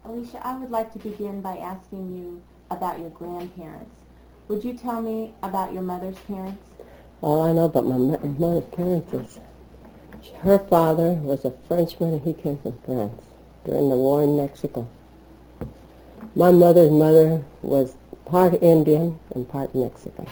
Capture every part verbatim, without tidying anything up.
Alicia, I would like to begin by asking you about your grandparents. Would you tell me about your mother's parents? All I know about my mother's parents is her father was a Frenchman and he came from France during the war in Mexico. My mother's mother was part Indian and part Mexican.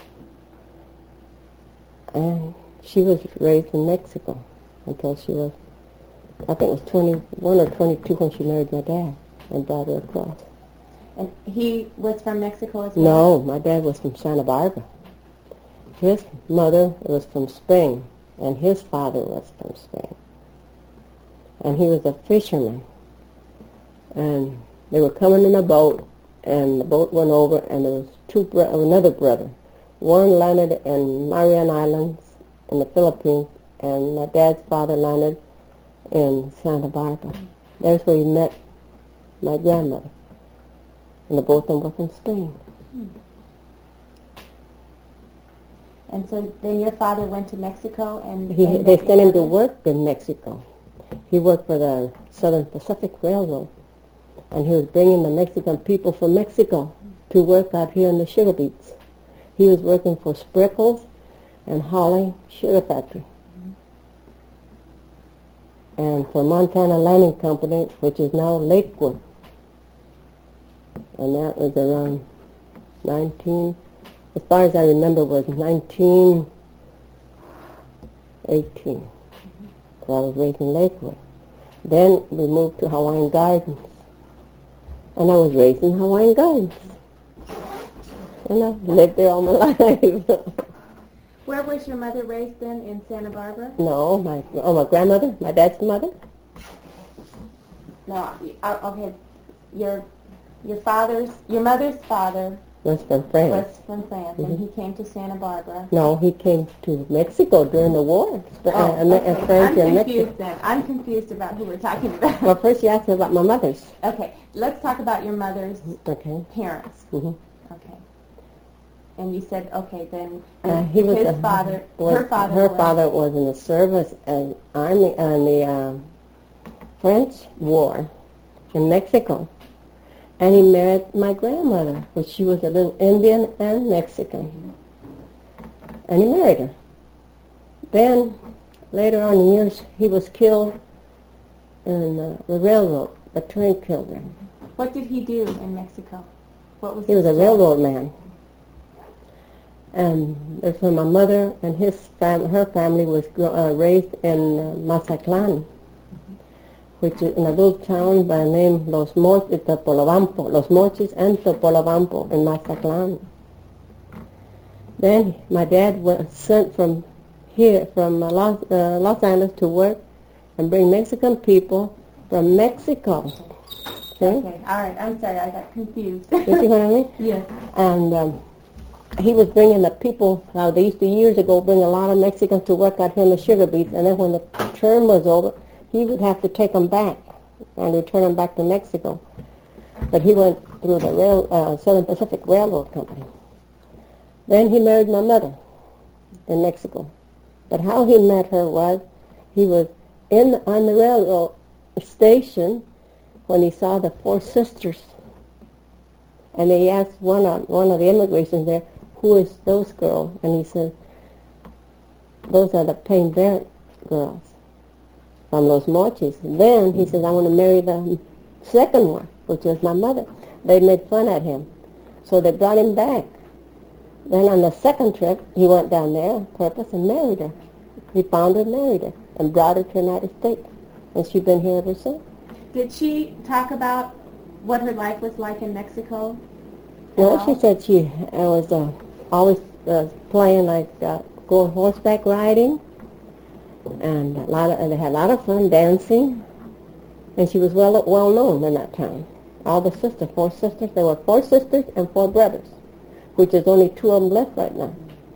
And she was raised in Mexico until she was, I think it was twenty-one or twenty-two when she married my dad and brought her across. And he was from Mexico as well? No, my dad was from Santa Barbara. His mother was from Spain, and his father was from Spain. And he was a fisherman. And they were coming in a boat, and the boat went over, and there was two bro- another brother. One landed in Marian Islands in the Philippines, and my dad's father landed in Santa Barbara. There's where he met my grandmother. And the both of them were from Spain. Hmm. And so then your father went to Mexico and... He, and they sent him to work in Mexico. He worked for the Southern Pacific Railroad. And he was bringing the Mexican people from Mexico to work out here in the sugar beets. He was working for Sprickles and Holly Sugar Factory. Mm-hmm. And for Montana Landing Company, which is now Lakewood. And that was around nineteen... As far as I remember, was nineteen eighteen. Mm-hmm. So I was raised in Lakewood. Then we moved to Hawaiian Gardens. And I was raised in Hawaiian Gardens. And I lived there all my life. Where was your mother raised then, in Santa Barbara? No, my oh my grandmother, my dad's mother. No, uh, okay. Your your father's, your mother's father... was from France. Was from France, mm-hmm. And he came to Santa Barbara. No, he came to Mexico during the war. Oh, uh, okay. France I'm and confused Mexico. then. I'm confused about who we're talking about. Well, first you asked me about my mother's. Okay, let's talk about your mother's okay. parents. Mm-hmm. Okay. And you said, okay, then uh, he was his a, father, was, her father her was, father was in the service and army on the uh, French War in Mexico. And he married my grandmother, which she was a little Indian and Mexican. And he married her. Then, later on in years, he was killed in uh, the railroad. A train killed him. What did he do in Mexico? What was he was a job? railroad man. And so my mother and his fam- her family was uh, raised in uh, Mazatlan, which is in a little town by the name Los Mochis, Topolobampo, Los Mochis and Topolobampo in Mazatlan. Then my dad was sent from here, from uh, Los, uh, Los Angeles to work and bring Mexican people from Mexico. Okay? Okay, all right, I'm sorry, I got confused. You see what I mean? Yes. And um, he was bringing the people, uh, they used to years ago bring a lot of Mexicans to work out here in the sugar beets, and then when the term was over, he would have to take them back and return them back to Mexico. But he went through the rail, uh, Southern Pacific Railroad Company. Then he married my mother in Mexico. But how he met her was, he was in on the railroad station when he saw the Four Sisters. And he asked one of, one of the immigrations there, who is those girls? And he said, those are the Plain Barrett girls from Los Mochis. Then he says, I want to marry the second one, which was my mother. They made fun at him. So they brought him back. Then on the second trip, he went down there on purpose and married her. He found her, married her, and brought her to the United States. And she's been here ever since. Did she talk about what her life was like in Mexico? Well, she said she uh, was uh, always uh, playing, like, uh, going horseback riding. And a lot of, and they had a lot of fun dancing, and she was well well known in that town. All the sisters, four sisters, there were four sisters and four brothers, which is only two of them left right now.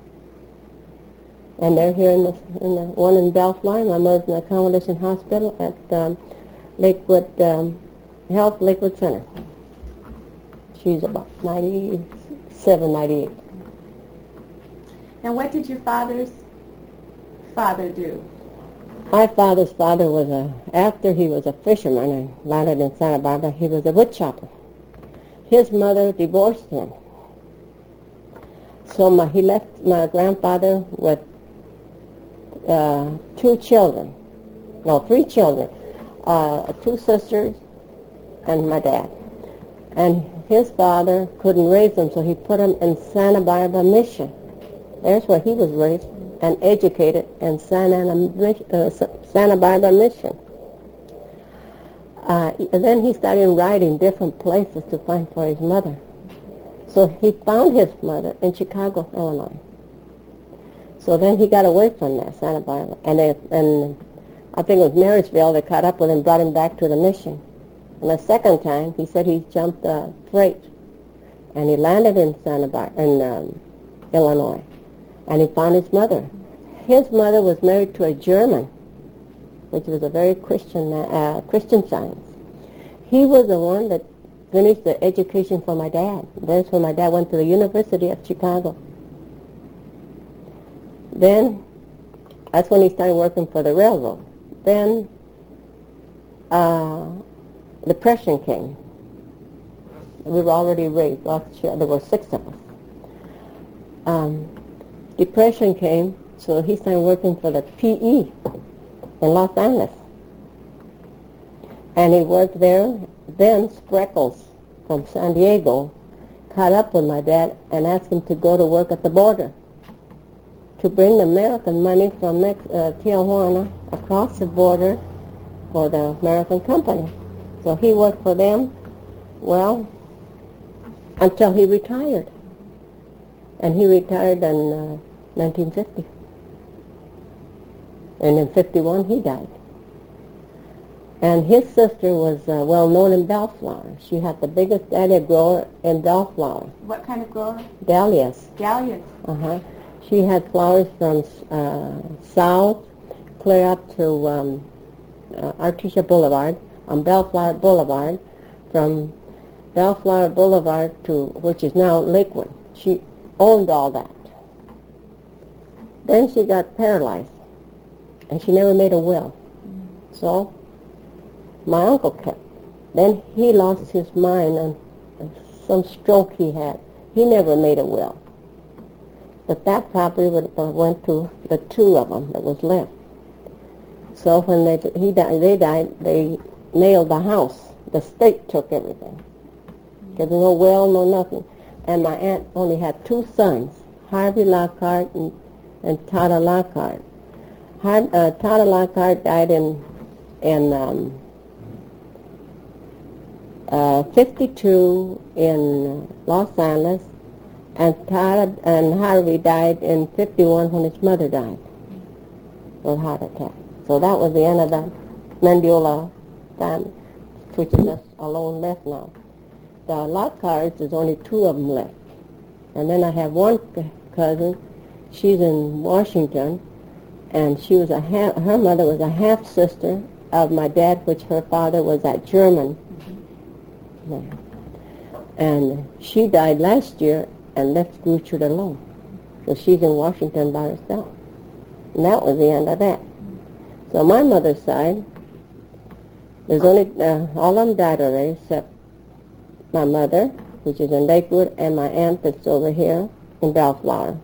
And they're here in the, in the one in Bellflower. My mother's in the Convalescent Hospital at um, Lakewood um, Health Lakewood Center. She's about ninety-seven, ninety-eight. And what did your father's father do? My father's father was a, after he was a fisherman and landed in Santa Barbara, he was a wood chopper. His mother divorced him. So my, he left my grandfather with uh, two children, no, three children, uh, two sisters and my dad. And his father couldn't raise them, so he put him in Santa Barbara Mission. There's where he was raised and educated in Santa, uh, Santa Barbara Mission. Uh, and then he started writing different places to find for his mother. So he found his mother in Chicago, Illinois. So then he got away from there, Santa Barbara. And, they, and I think it was Marysville, they caught up with him and brought him back to the mission. And the second time, he said he jumped a freight. And he landed in Santa Barbara, in um, Illinois. And he found his mother. His mother was married to a German, which was a very Christian uh, Christian Science. He was the one that finished the education for my dad. That's when my dad went to the University of Chicago. Then, that's when he started working for the railroad. Then, uh, Depression came. We were already raised. There were six of us. Um, Depression came, so he started working for the P E in Los Angeles. And he worked there. Then Spreckles from San Diego caught up with my dad and asked him to go to work at the border to bring the American money from Mex- uh, Tijuana across the border for the American company. So he worked for them, well, until he retired. And he retired in uh, nineteen fifty. And in fifty-one, he died. And his sister was uh, well known in Bellflower. She had the biggest dahlia grower in Bellflower. What kind of grower? Dahlias. Dahlias. Uh-huh. She had flowers from uh, south clear up to um, uh, Artesia Boulevard, on Bellflower Boulevard, from Bellflower Boulevard to, which is now Lakewood. She owned all that. Then she got paralyzed, and she never made a will. So my uncle kept. Then he lost his mind on some stroke he had. He never made a will. But that property went to the two of them that was left. So when they he died, they died, they nailed the house. The state took everything. There was no will, no nothing. And my aunt only had two sons, Harvey Lockhart and, and Tata Lockhart. Har, uh, Tata Lockhart died in in um, uh, fifty-two in Los Angeles, and Tata and Harvey died in fifty-one when his mother died of a heart attack. So that was the end of the Mendiola family, which is just alone left now. The Lockharts, there's only two of them left. And then I have one cousin, she's in Washington, and she was a half, her mother was a half-sister of my dad, which her father was that German. Mm-hmm. And she died last year and left Gertrude alone. So she's in Washington by herself. And that was the end of that. So my mother's side, there's only, uh, all of them died already, except my mother, which is in Lakewood, and my aunt that's over here in Bellflower.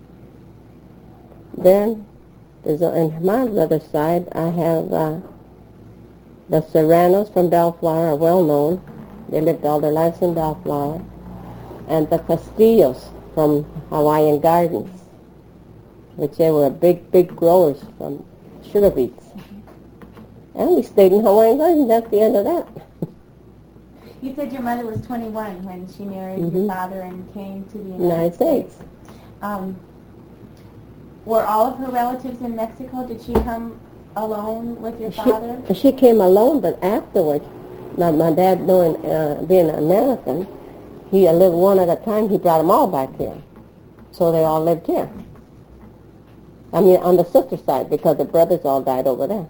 Then, there's a, on my mother's side, I have uh, the Serranos from Bellflower, are well known. They lived all their lives in Bellflower. And the Castillos from Hawaiian Gardens, which they were big, big growers from sugar beets. And we stayed in Hawaiian Gardens. That's the end of that. You said your mother was twenty-one when she married Mm-hmm. your father and came to the United, United States. States. Um, were all of her relatives in Mexico? Did she come alone with your father? She, she came alone, but afterwards, now my dad knowing, uh, being an American, he lived one at a time. He brought them all back here. So they all lived here. I mean, on the sister side, because the brothers all died over there.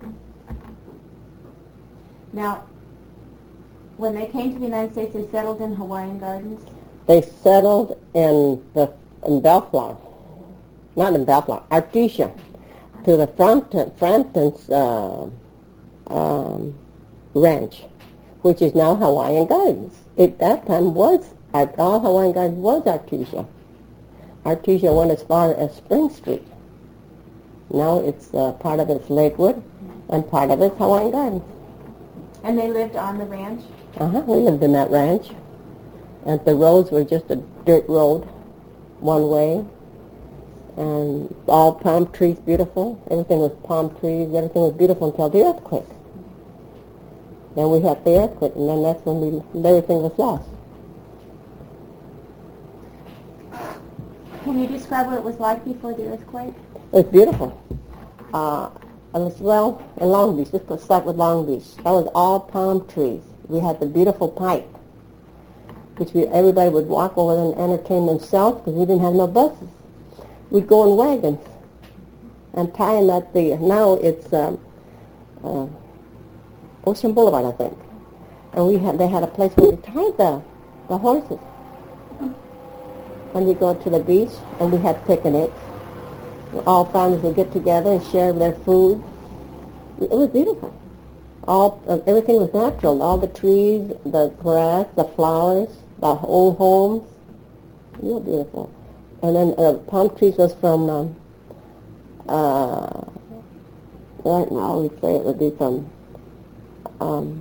Now, when they came to the United States, they settled in Hawaiian Gardens? They settled in the in Bellflower. Not in Bellflower, Artesia. to the Frampton, Frampton's uh, um, ranch, which is now Hawaiian Gardens. At that time was, all Hawaiian Gardens was Artesia. Artesia went as far as Spring Street. Now it's uh, part of it's Lakewood, and part of it's Hawaiian Gardens. And they lived on the ranch? Uh-huh, we lived in that ranch. And the roads were just a dirt road, one way. And all palm trees, beautiful. Everything was palm trees. Everything was beautiful until the earthquake. Then we had the earthquake, and then that's when we, everything was lost. Can you describe what it was like before the earthquake? It was beautiful. Uh, it was, well, in Long Beach. Let's start with Long Beach. That was all palm trees. We had the beautiful pipe, which we, everybody would walk over and entertain themselves because we didn't have no buses. We'd go in wagons and tie them at the, now it's um, uh, Ocean Boulevard, I think. And we had, they had a place where we tied the, the horses. And we'd go to the beach, and we had picnics. All families would get together and share their food. It was beautiful. All uh, everything was natural. All the trees, the grass, the flowers, the old homes. They were beautiful. And then uh, palm trees was from, um, uh, right now we'd say it would be from, um,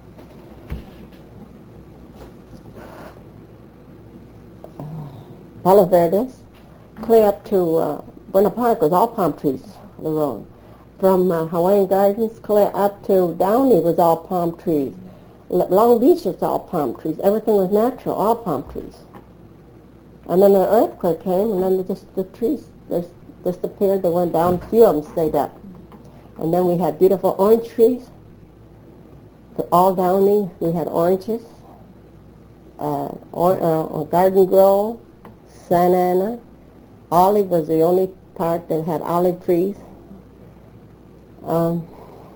Palo Verdes, clear up to uh, Buena Park was all palm trees, the road. From uh, Hawaiian Gardens clear up to Downey was all palm trees. L- Long Beach was all palm trees. Everything was natural, all palm trees. And then an earthquake came, and then the, just the trees just disappeared. They went down. A few of them stayed up. And then we had beautiful orange trees. All Downey, we had oranges, uh, or, uh, Garden Grove, Santa Ana. Olive was the only part that had olive trees. Um,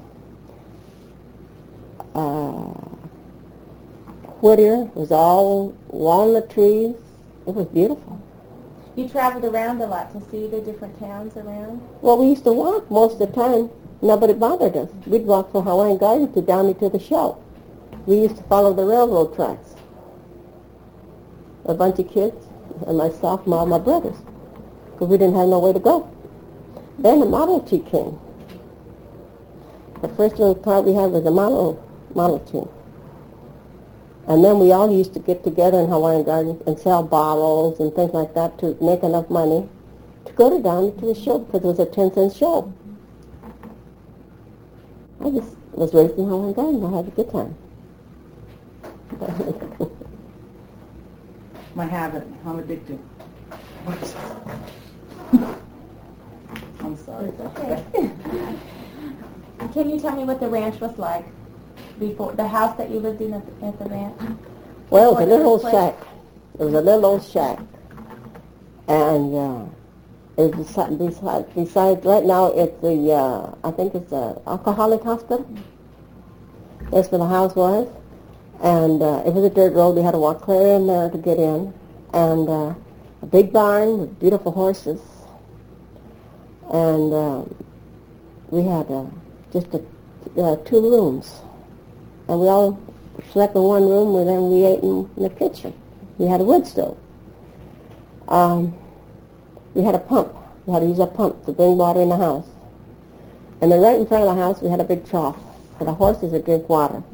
uh, Whittier was all walnut trees. It was beautiful. You traveled around a lot to see the different towns around? Well, we used to walk most of the time. Nobody bothered us. We'd walk from Hawaiian Gardens to Downey to the show. We used to follow the railroad tracks. A bunch of kids, and myself and all my brothers, because we didn't have no way to go. Then the Model T came. The first little car we had was a Model, Model T. And then we all used to get together in Hawaiian Gardens and sell bottles and things like that to make enough money to go to Downey to the show, because it was a ten cent show. I just was raised in Hawaiian Gardens. I had a good time. My habit. I'm addicted. I'm sorry. Okay. Can you tell me what the ranch was like before, the house that you lived in at the, at the ranch? Well, it was a Before the little old earthquake? shack. It was a little old shack. And uh, it was beside, beside, beside, right now it's the, uh, I think it's the alcoholic hospital. That's where the house was. And uh, it was a dirt road. We had to walk clear in there to get in. And uh, a big barn with beautiful horses. And uh, we had uh, just a, uh, two rooms. And we all slept in one room, and then we ate in, in the kitchen. We had a wood stove. Um, we had a pump. We had to use a pump to bring water in the house. And then right in front of the house, we had a big trough for the horses to drink water.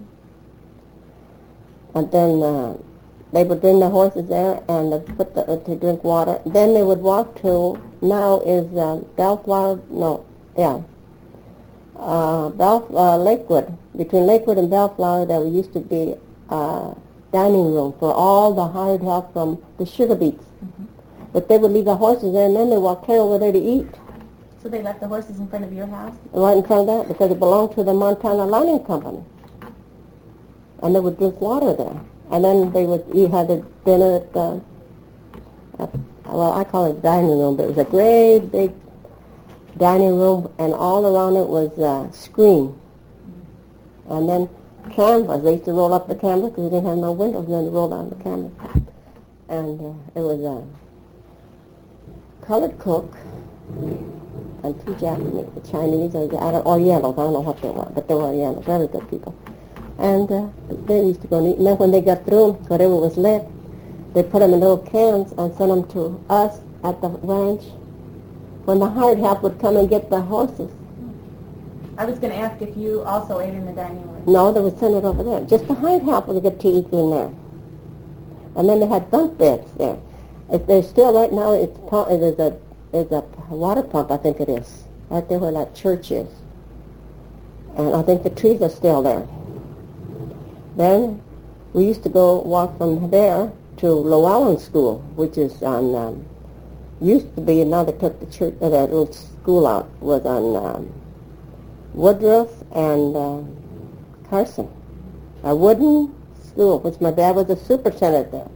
And then uh, they would bring the horses there and uh, put the, uh, to drink water. Then they would walk to, now is uh, Bellflower, no, yeah, uh, Bell, uh, Lakewood. Between Lakewood and Bellflower, there used to be a dining room for all the hired help from the sugar beets. Mm-hmm. But they would leave the horses there, and then they walk clear over there to eat. So they left the horses in front of your house? Right in front of that, because it belonged to the Montana Lining Company. And they would drink water there. And then they would, you had a dinner at the, at, well, I call it dining room, but it was a great big dining room, and all around it was uh, screen. And then canvas. They used to roll up the canvas because they didn't have no windows, and then they rolled down the canvas. And uh, it was a colored cook, and two Japanese, Chinese, or I don't, Orientals. I don't know what they were, but they were Orientals, very good people. And uh, they used to go and eat. And then when they got through, whatever was left, they put them in little cans and sent them to us at the ranch. When the hired help would come and get the horses. I was going to ask if you also ate in the dining room. No, they would send it over there. Just the hired help would get to eat in there. And then they had bunk beds there. If there's still right now, it's there's a there's a water pump, I think it is, right there where that church is. And I think the trees are still there. Then we used to go walk from there to Llewellyn School, which is on, um, used to be, and now they took the church, uh, that little school out, was on um, Woodruff and uh, Carson. A wooden school, which my dad was a superintendent there.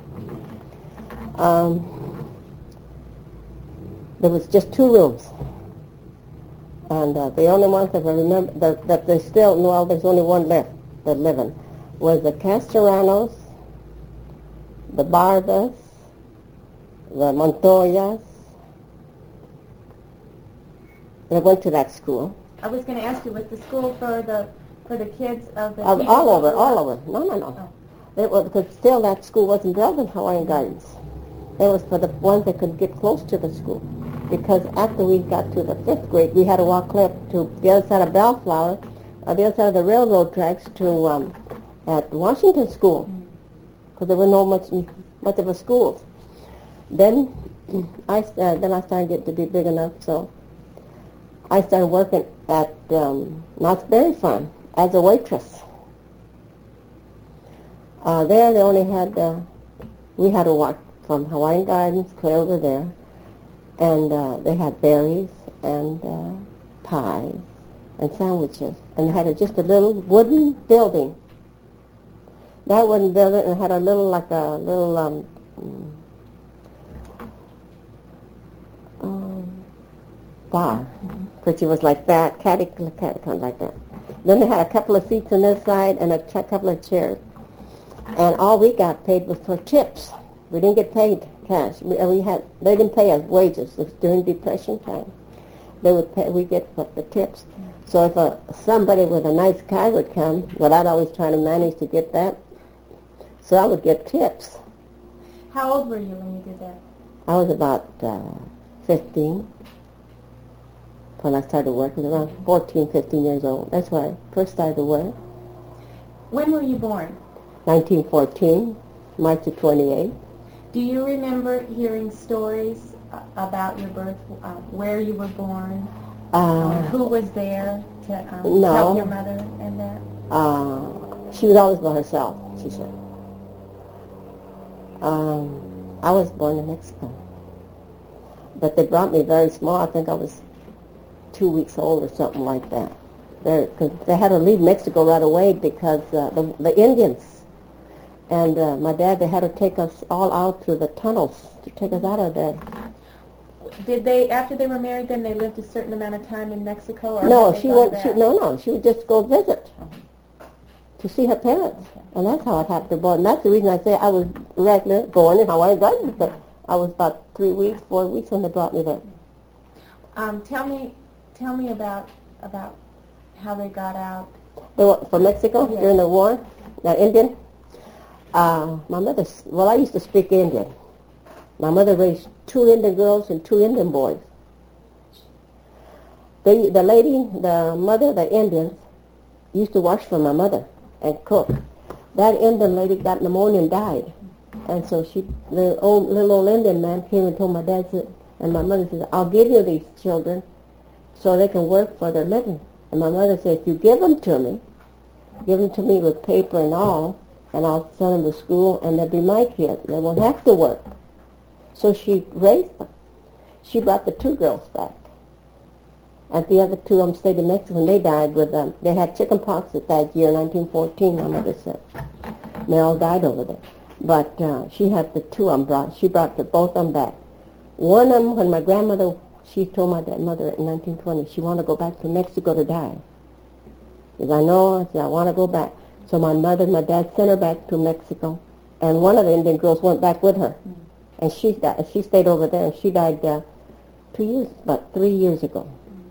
Um, there was just two rooms. And uh, the only ones that I remember, that, that they still, well, there's only one left that living, was the Castellanos, the Barbas, the Montoyas. They went to that school. I was going to ask you, was the school for the for the kids of the... Of, people all over, who- all over. No, no, no. It was, because still that school wasn't built in Hawaiian Gardens. It was for the ones that could get close to the school. Because after we got to the fifth grade, we had to walk clear to the other side of Bellflower, on the other side of the railroad tracks to um, at Washington School, because there were no much much of a schools. Then I uh, then I started getting to be big enough, so I started working at um, Knott's Berry Farm as a waitress. Uh, there they only had uh, we had to walk from Hawaiian Gardens clear over there. And uh, they had berries and uh, pies and sandwiches. And they had a, just a little wooden building. That wooden building, and had a little, like a little um, um, bar, which was like that, catty, catty, kind of like that. Then they had a couple of seats on this side and a ch- couple of chairs. And all we got paid was for tips. We didn't get paid cash. We, we had they didn't pay us wages. It was during Depression time. They would pay. We get what the tips. So if a, somebody with a nice car would come, well, I'd always try to manage to get that. So I would get tips. How old were you when you did that? I was about uh, fifteen when I started working. Around fourteen, fifteen years old. That's when I first started to work. When were you born? nineteen fourteen, March the twenty-eighth. Do you remember hearing stories uh, about your birth, uh, where you were born, Uh, who was there to um, No. help your mother and that? Uh, she was always by herself, she said. Um, I was born in Mexico. But they brought me very small. I think I was two weeks old or something like that. They're, cause they had to leave Mexico right away because uh, the, the Indians and uh, my dad, they had to take us all out through the tunnels to take us out of there. Did they, after they were married, then they lived a certain amount of time in Mexico? Or No, had they she gone went. back? She, no, no, she would just go visit to see her parents, and that's how it happened to born. And that's the reason I say I was regular born in Hawaiian Gardens, but I was about three weeks, four weeks when they brought me there. Um, tell me, tell me about about how they got out. They were from Mexico Yeah. during the war. Now Indian. Uh, my mother. Well, I used to speak Indian. My mother raised two Indian girls and two Indian boys. The the lady, the mother, the Indians, used to wash for my mother and cook. That Indian lady got pneumonia and died. And so she, the old, little old Indian man came and told my dad, said, and my mother said, I'll give you these children so they can work for their living. And my mother said, if you give them to me, give them to me with paper and all, and I'll send them to school, and they'll be my kids. They won't have to work. So she raised them. She brought the two girls back. And the other two of them stayed in Mexico, and they died with them. They had chicken pox at that year, nineteen fourteen, my mother said. They all died over there. But uh, she had the two of them brought. She brought the, both of them back. One of them, when my grandmother, she told my dad, mother in nineteen twenty, she wanted to go back to Mexico to die. She said, I know, I said, I want to go back. So my mother and my dad sent her back to Mexico, and one of the Indian girls went back with her. And she died. She stayed over there, and she died uh, two years, about three years ago.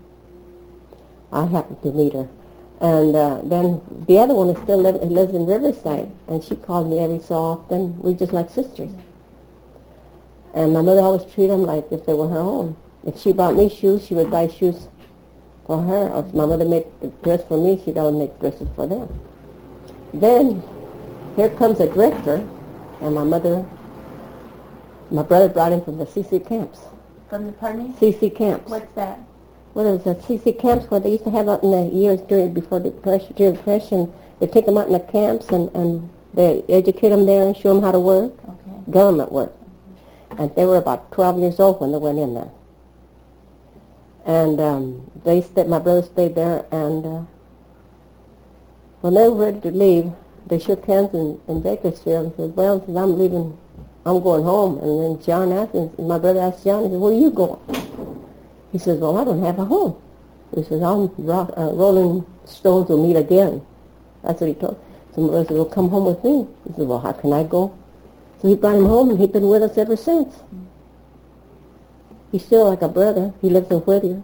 I happened to meet her. And uh, then the other one is still live, lives in Riverside, and she called me every so often. We're just like sisters. And my mother always treated them like if they were her own. If she bought me shoes, she would buy shoes for her. Or if my mother made a dress for me, she'd always make dresses for them. Then here comes a drifter, and my mother, my brother brought him from the C C camps. From the, pardon me? C C camps. What's that? Well, it was the C C camps where they used to have out in the years during before the depression. During depression, they take them out in the camps and, and they educate them there and show them how to work, Okay. government work. And they were about twelve years old when they went in there. And um, they stayed, my brother stayed there, and uh, when they were ready to leave, they shook hands in, in Bakersfield and said, well, says, I'm leaving, I'm going home. And then John asked, and my brother asked John, he said, where are you going? He says, well, I don't have a home. He says, I'm rock, uh, rolling stones will meet again. That's what he told. So my brother said, well, come home with me. He said, well, how can I go? So he brought him home, and he's been with us ever since. He's still like a brother. He lives in Whittier.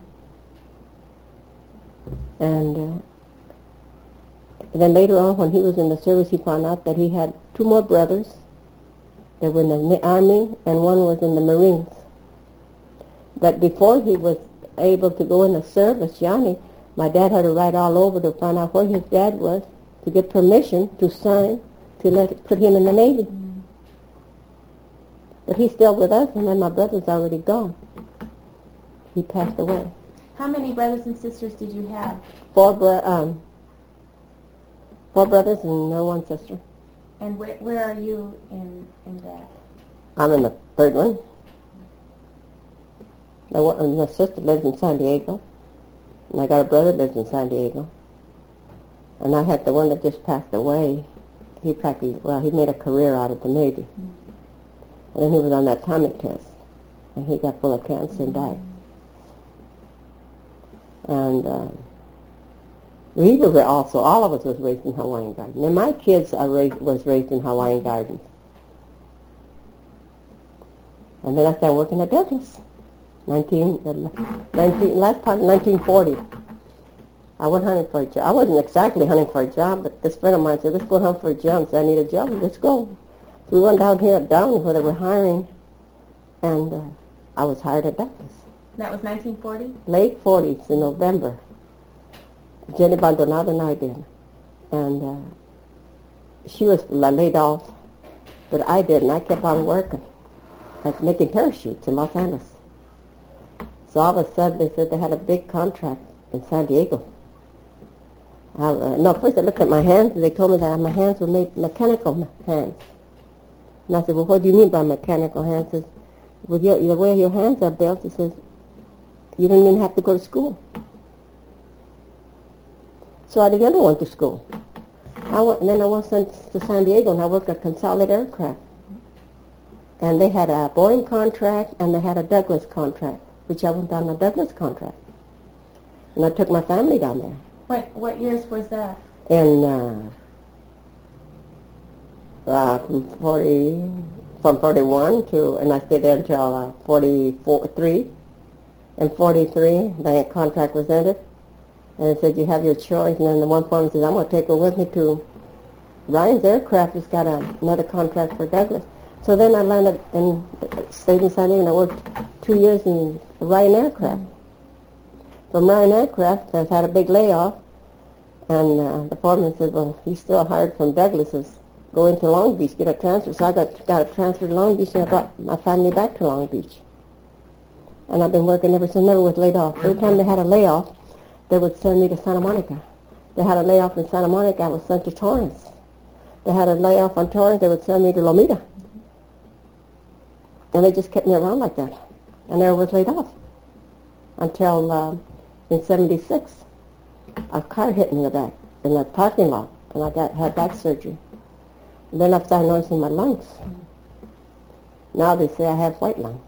And uh, then later on, when he was in the service, he found out that he had two more brothers. They were in the Army, and one was in the Marines. But before he was able to go in the service, Johnny, my dad had to ride all over to find out where his dad was to get permission to sign to let put him in the Navy. Mm. But he's still with us, and then my brother's already gone. He passed away. How many brothers and sisters did you have? Four bro- um, four brothers and no one sister. And where, where are you in, in that? I'm in the third one. My, one, my sister lives in San Diego, and I got a brother that lives in San Diego. And I had the one that just passed away. He practically, well, he made a career out of the Navy. Mm-hmm. And then he was on that atomic test, and he got full of cancer and died. And uh, we were also, all of us was raised in Hawaiian Gardens. And my kids are raised, was raised in Hawaiian Gardens. And then I started working at Douglas. nineteen, nineteen, last part of nineteen forty. I went hunting for a job. I wasn't exactly hunting for a job, but this friend of mine said, let's go hunt for a job. So I need a job. Let's go. So we went down here at Downey where they were hiring, and uh, I was hired at Douglas. That was nineteen forty? Late forties in November. Jenny Baldonado and I did. And uh, she was laid off, but I didn't. I kept on working, like making parachutes in Los Angeles. So all of a sudden they said they had a big contract in San Diego. I, uh, no, first I looked at my hands, and they told me that my hands were made mechanical hands. And I said, well, what do you mean by mechanical hands? He says, well, your, the way your hands are built, he says, you don't even have to go to school. So I didn't go to school. I went, and then I was sent to San Diego, and I worked at Consolidated Aircraft. And they had a Boeing contract, and they had a Douglas contract, which I went on a Douglas contract. And I took my family down there. What what years was that? In uh, uh, from forty, from forty-one to, and I stayed there until uh, forty-four, three. In forty-three, the contract was ended, and it said you have your choice. And then the one foreman says, I'm going to take her with me to Ryan's Aircraft. Has got a, another contract for Douglas. So then I landed and stayed in San Diego, and I worked two years in Ryan Aircraft. From Ryan Aircraft, I had a big layoff, and uh, the foreman said, well, he's still hired from Douglas's. Go into Long Beach, get a transfer. So I got, got a transfer to Long Beach, and I brought my family back to Long Beach. And I've been working ever since, never was laid off. Every time they had a layoff, they would send me to Santa Monica. They had a layoff in Santa Monica, I was sent to Torrance. They had a layoff on Torrance, they would send me to Lomita. And they just kept me around like that. I never was laid off. Until uh, in seventy-six, a car hit me in the back, in the parking lot, and I got had back surgery. And then I started noticing my lungs. Now they say I have white lungs.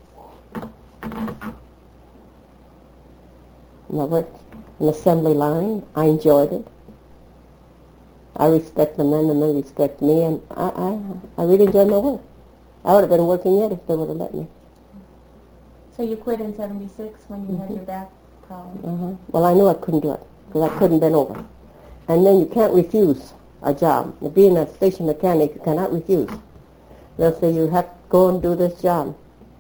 And I worked in the assembly line. I enjoyed it. I respect the men, and they respect me, and I, I, I really enjoyed my work. I would have been working yet if they would have let me. So you quit in seventy-six when you had Mhm. your back problem? Uh-huh. Well, I knew I couldn't do it because I couldn't bend over. And then you can't refuse a job. Being a station mechanic, you cannot refuse. They'll say you have to go and do this job.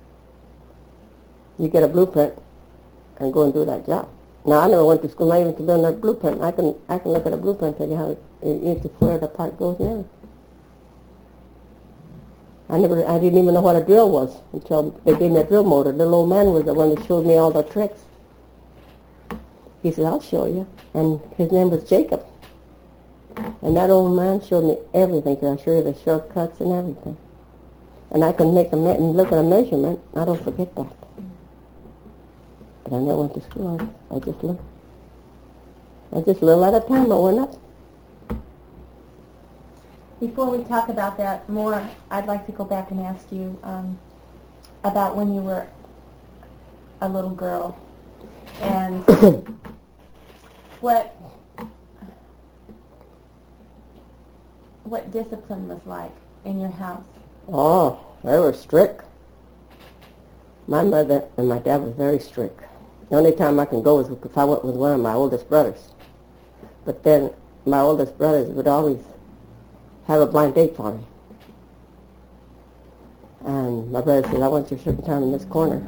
You get a blueprint and go and do that job. Now, I never went to school, not even to learn that blueprint. I can I can look at a blueprint and tell you how it, it, it, where the part goes and everything. I never, I didn't even know what a drill was until they gave me a drill motor. The little old man was the one that showed me all the tricks. He said, I'll show you. And his name was Jacob. And that old man showed me everything. He said, I'll show you the shortcuts and everything. And I can make a me- and look at a measurement. I don't forget that. But I never went to school. I, I just learned. I just little at a time. I went up. Before we talk about that more, I'd like to go back and ask you um, about when you were a little girl and what what discipline was like in your house. Oh, they were strict. My mother and my dad was very strict. The only time I can go is if I went with one of my oldest brothers. But then my oldest brothers would always have a blind date for me. And my brother said, I want you a certain time in this corner.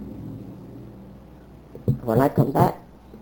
When I come back,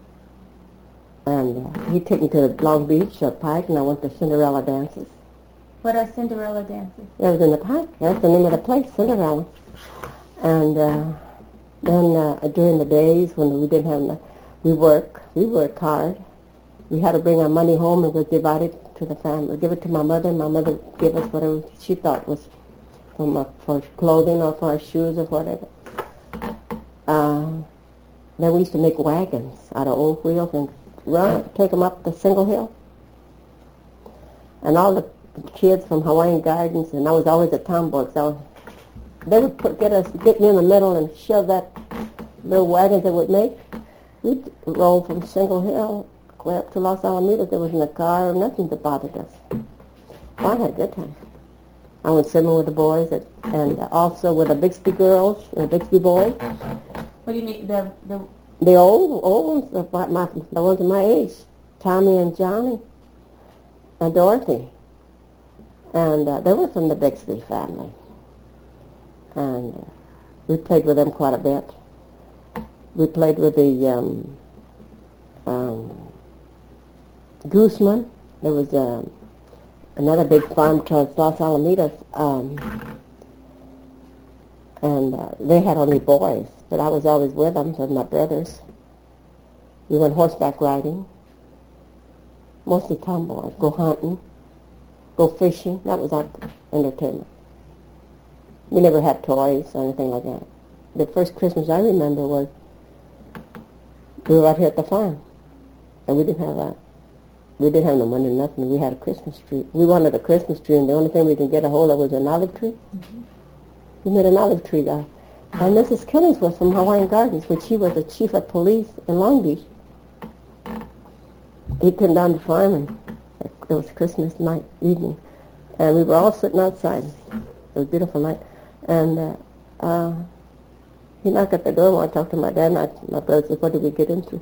and uh, he'd take me to Long Beach or Pike, and I went to Cinderella dances. What are Cinderella dances? That was in the Pike. That's the name of the place, Cinderella. And uh, then uh, during the days when we didn't have enough, we work. We worked hard. We had to bring our money home and we divided to the family. Give it to my mother, and my mother gave us whatever she thought was from uh, for clothing or for our shoes or whatever. Uh, then we used to make wagons out of old wheels and run, take them up the single hill. And all the kids from Hawaiian Gardens, and I was always a tomboy, so they would put, get us, get me in the middle and shove that little wagon they would make. We'd roll from Single Hill way up to Los Alamitos. There wasn't a car or nothing that bothered us. Well, I had a good time. I went swimming with the boys and, and also with the Bixby girls and the Bixby boys. What do you mean, the, the, The old, old ones, the, my, the ones of my age, Tommy and Johnny and Dorothy. And uh, they were from the Bixby family. And uh, we played with them quite a bit. We played with the um, um, Gooseman. There was uh, another big farm towards Los Alamitos. Um, and uh, they had only boys, but I was always with them, with my brothers. We went horseback riding, mostly tomboys. Go hunting, go fishing. That was our entertainment. We never had toys or anything like that. The first Christmas I remember was we were out here at the farm, and we didn't have that. We didn't have no money, nothing. We had a Christmas tree. We wanted a Christmas tree, and the only thing we could get a hold of was an olive tree. Mm-hmm. We made an olive tree guy. And Missus Killings was from Hawaiian Gardens, which he was the chief of police in Long Beach. He came down to farm, and it was Christmas night, evening, and we were all sitting outside. It was a beautiful night. And uh, uh, he knocked at the door and wanted to talk to my dad, and I, my brother said, what did we get into?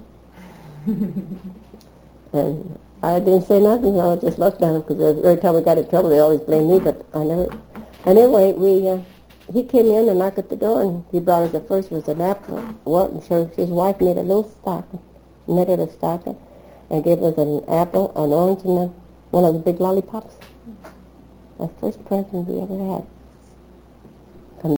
And I didn't say nothing. I just looked at him because every time we got in trouble, they always blamed me, but I never. And anyway, we uh, he came in and knocked at the door, and he brought us the first was an apple. What? And so his wife made a little stocking, knitted a stocking, and gave us an apple, an orange, and a, one of the big lollipops. That's the first present we ever had.